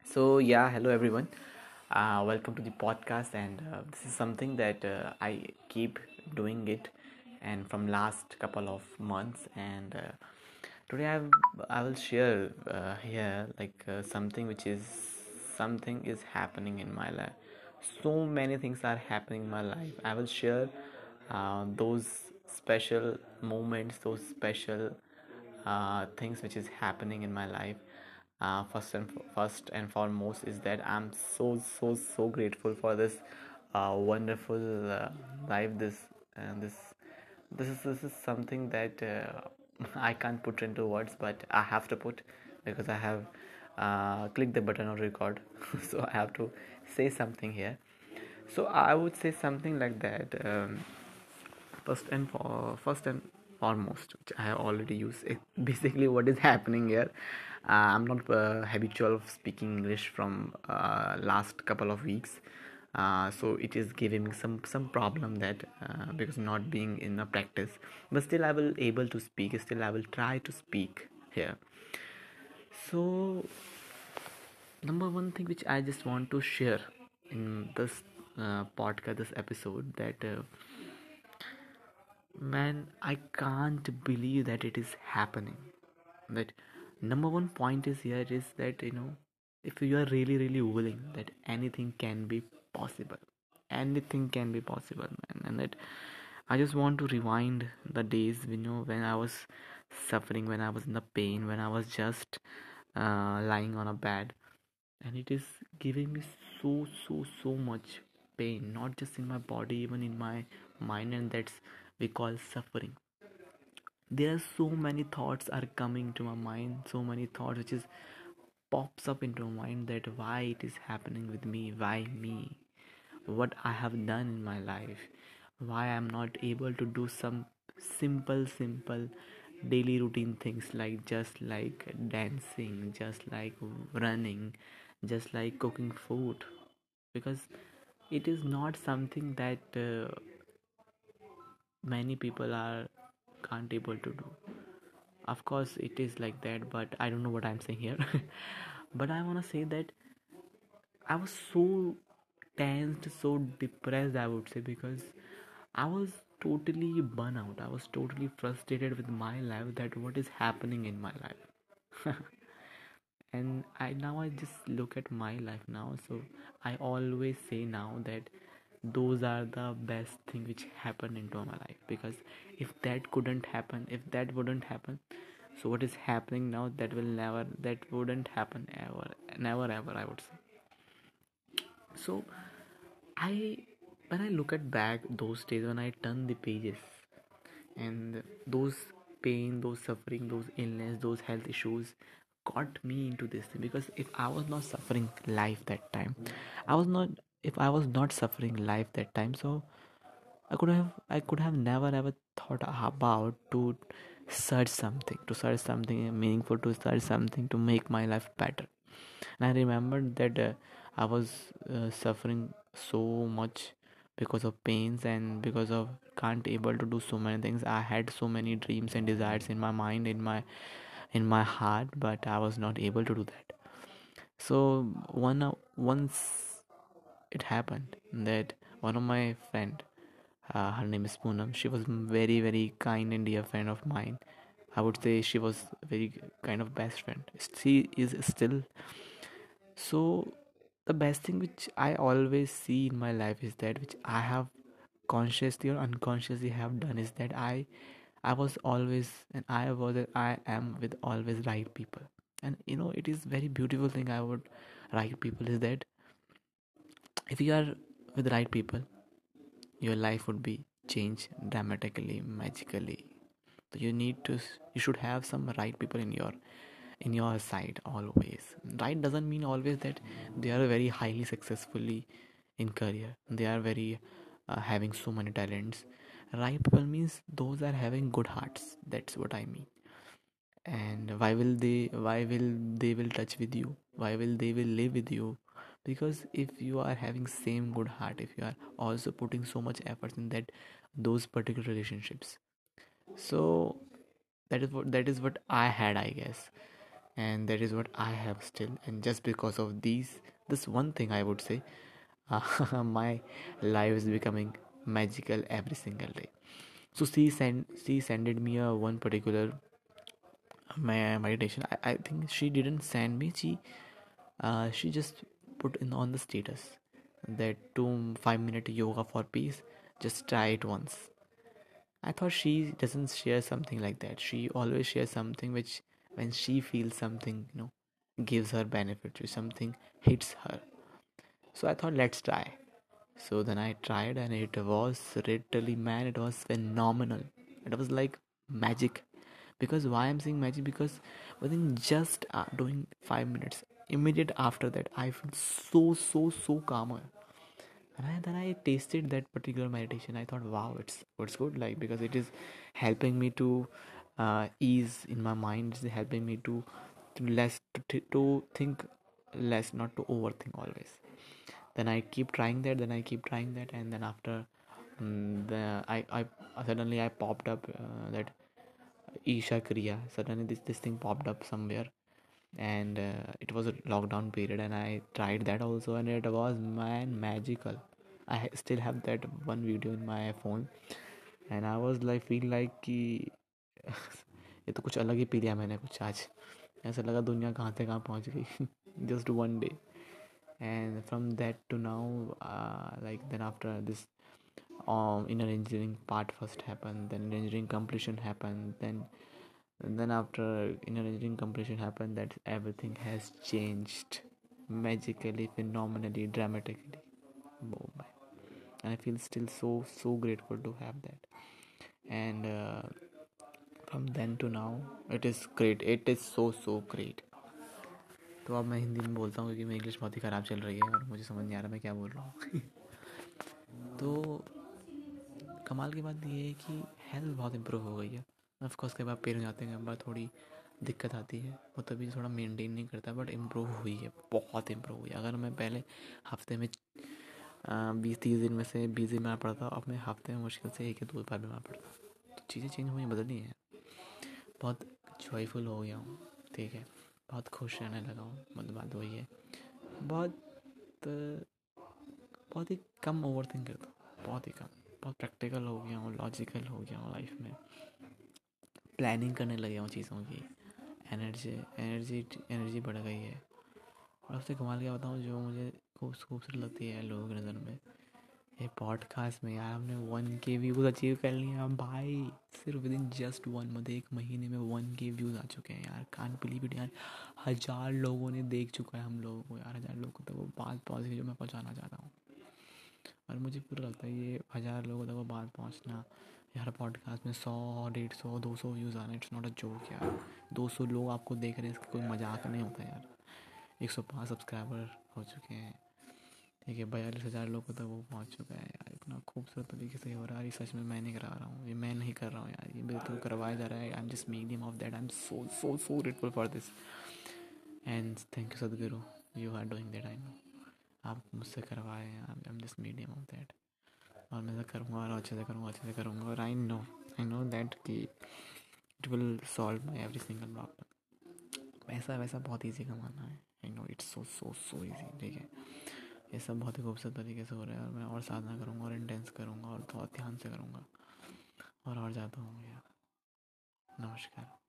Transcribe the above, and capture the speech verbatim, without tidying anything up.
So yeah, hello everyone. Uh, welcome to the podcast, and uh, this is something that uh, I keep doing it, and from last couple of months. And uh, today I I will share uh, here like uh, something which is something is happening in my life. So many things are happening in my life. I will share uh, those special moments, those special uh, things which is happening in my life. Uh, first and first and foremost is that I'm so so so grateful for this uh, wonderful uh, life. This and this this is this is something that uh, I can't put into words, but I have to put because I have uh, clicked the button on record, so I have to say something here. So I would say something like that. Um, first and for first and foremost, which I have already used it, basically what is happening here. uh, I'm not uh, habitual of speaking English from uh, last couple of weeks, uh, so it is giving me some some problem that uh, because not being in a practice, but still I will able to speak, still I will try to speak here. So number one thing which I just want to share in this uh, podcast, this episode, that uh, man, I can't believe that it is happening. That number one point is here is that you know, if you are really really willing, that anything can be possible. Anything can be possible, man. And that I just want to rewind the days, you know, when I was suffering, when I was in the pain, when I was just uh, lying on a bed, and it is giving me so so so much pain, not just in my body, even in my mind, and that's we call suffering. There are so many thoughts are coming to my mind, so many thoughts which is pops up into my mind, that why it is happening with me, why me, what I have done in my life, why I'm not able to do some simple simple daily routine things, like just like dancing, just like running, just like cooking food, because it is not something that uh, many people are can't able to do. Of course it is like that, but I don't know what I'm saying here. But I want to say that I was so tensed, so depressed, I would say, because I was totally burnout, I was totally frustrated with my life, that what is happening in my life. And I now I just look at my life now, so I always say now that those are the best thing which happened into my life, because if that couldn't happen, if that wouldn't happen, so what is happening now, that will never, that wouldn't happen ever, never ever, I would say. So I when I look at back those days, when I turn the pages, and those pain, those suffering, those illness, those health issues got me into this thing, because if I was not suffering life that time, I was not if I was not suffering life that time, so I could have I could have never ever thought about to search something, to search something meaningful, to search something to make my life better. And I remembered that uh, I was uh, suffering so much because of pains, and because of can't able to do so many things. I had so many dreams and desires in my mind, in my in my heart, but I was not able to do that. So one uh, once it happened that one of my friend, uh, her name is Poonam, she was very very kind and dear friend of mine. I would say she was very kind of best friend. She is still. So the best thing which I always see in my life is that which I have consciously or unconsciously have done is that I I was always, and I was and I am with always right people. And you know, it is very beautiful thing I would right people is that if you are with right people, your life would be changed dramatically, magically. So you need to you should have some right people in your in your side always. Right doesn't mean always that they are very highly successfully in career, they are very uh, having so many talents. Right people means those are having good hearts, that's what I mean. And why will they why will they will touch with you, why will they will live with you? Because if you are having same good heart, if you are also putting so much efforts in that those particular relationships, so that is what that is what I had, I guess. and that is what I have still. And just because of these, this one thing I would say, uh, my life is becoming magical every single day. So she sent she sended me a one particular my meditation. I, I think she didn't send me. She uh, she just put in on the status that two five minute yoga for peace. Just try it once. I thought she doesn't share something like that. She always shares something which, when she feels something, you know, gives her benefit, or something hits her. So I thought, let's try. So then I tried, and it was literally, man, it was phenomenal. It was like magic. Because why I'm saying magic? Because within just uh, doing five minutes, immediate after that, I feel so so so calmer. And I, then I tasted that particular meditation. I thought, wow, it's it's good, like, because it is helping me to uh, ease in my mind. It's helping me to to less to, to think less, not to overthink always. Then I keep trying that. Then I keep trying that, and then after um, the I I suddenly I popped up uh, that Isha Kriya. Suddenly this this thing popped up somewhere, and uh, it was a lockdown period, and I tried that also, and it was, man, magical. I ha- still have that one video in my phone, and I was like feel like कि ये तो कुछ अलग ही P लिया मैंने कुछ आज. ऐसा लगा दुनिया कहाँ से कहाँ पहुँच गई. Just one day. And from that to now, uh, like, then after this um, inner engineering part first happened, then engineering completion happened, then and then after inner engineering completion happened, that everything has changed magically, phenomenally, dramatically. Oh my. And I feel still so so grateful to have that. And uh, from then to now, it is great. It is so so great. तो अब मैं हिंदी में बोलता हूँ क्योंकि मेरी English बहुत ही ख़राब चल रही है और मुझे समझ नहीं आ रहा मैं क्या बोल रहा हूँ. तो कमाल की बात ये है कि हेल्थ बहुत इम्प्रूव हो गई है. ऑफकोर्स कई बार पेन हो जाते हैं, कई बार थोड़ी दिक्कत आती है, वो तभी थोड़ा मेंटेन नहीं करता, बट इम्प्रूव हुई है, बहुत इम्प्रूव हुई है. अगर मैं पहले हफ्ते में बीस तीस दिन में से बीस दिन बीमार पड़ता, अब मैं हफ्ते में मुश्किल से एक या दो बार बीमार पड़ता. तो चीज़ें चेंज हुई, बदली हैं. बहुत जॉयफुल हो गया हूँ, ठीक है, बहुत खुश रहने लगा हूँ, मतलब बात वही है. बहुत बहुत ही कम ओवर थिंक करता हूँ, बहुत ही कम. बहुत प्रैक्टिकल हो गया हूँ, लॉजिकल हो गया हूँ लाइफ में. प्लानिंग करने लगे हूँ चीज़ों की. एनर्जी एनर्जी एनर्जी बढ़ गई है. और उससे कमाल क्या बताऊँ, जो मुझे खूब खूबसूरत लगती है लोगों की नज़र में, ये पॉडकास्ट में यार हमने वन के व्यूज़ अचीव कर लिए हैं भाई. सिर्फ within just one month, एक महीने में वन के व्यूज़ आ चुके हैं यार. कान बिलीव इट यार. हज़ार लोगों ने देख चुका है हम लोगों को यार. हज़ार लोगों तक वो बात पहुँच गई जो मैं पहुँचाना चाहता हूँ. और मुझे पूरा लगता है ये हज़ार लोगों तक वो बात पहुँचना यार, पॉडकास्ट में सौ डेढ़ सौ दो सौ व्यूज़ आना, इट्स नॉट अ जोक यार. दो सौ लोग आपको देख रहे हैं, इसका कोई मजाक नहीं होता यार. एक सौ पाँच सब्सक्राइबर हो चुके हैं, ठीक है. बयालीस हज़ार लोगों तक वो पहुंच चुका है यार. इतना खूबसूरत तरीके से हो रहा है. ये सच में मैं नहीं करा रहा हूँ, ये मैं नहीं कर रहा हूँ यार, ये मेरे थ्रू करवाया जा रहा है. I am just medium of that. I am so so so grateful for this. And thank you Sadhguru, you are doing that. I know आप मुझसे करवाए हैं. I am just medium of that. और मैं करूँगा और अच्छे से करूँगा, अच्छे से करूँगा. और I know I know that कि it will solve my every single problem. पैसा वैसा बहुत ईजी कमाना है. I know it's so so so easy, ठीक है. ये सब बहुत ही खूबसूरत तरीके से हो रहा है, और मैं और साधना करूँगा, और इंटेंस करूँगा, और बहुत ध्यान से करूँगा, और और ज़्यादा होंगे. नमस्कार.